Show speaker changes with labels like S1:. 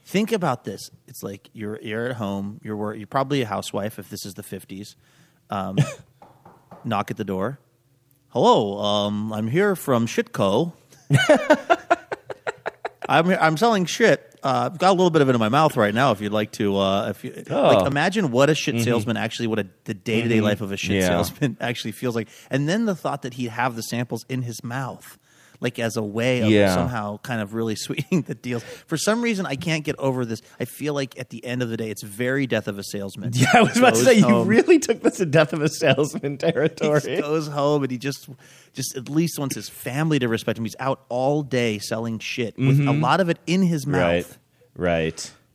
S1: Think about this. It's like you're at home. You're probably a housewife if this is the 50s. Knock at the door. Hello, I'm here from Shitco. I'm selling shit. I've got a little bit of it in my mouth right now. If you'd like to, like, imagine what a shit salesman actually, the day-to-day life of a shit salesman actually feels like, and then the thought that he'd have the samples in his mouth, like as a way of somehow kind of really sweetening the deals. For some reason, I can't get over this. I feel like at the end of the day, it's very Death of a Salesman.
S2: Yeah, I was about to say, you really took this to Death of a Salesman territory.
S1: He goes home and he just at least wants his family to respect him. He's out all day selling shit with a lot of it in his mouth.
S2: Right.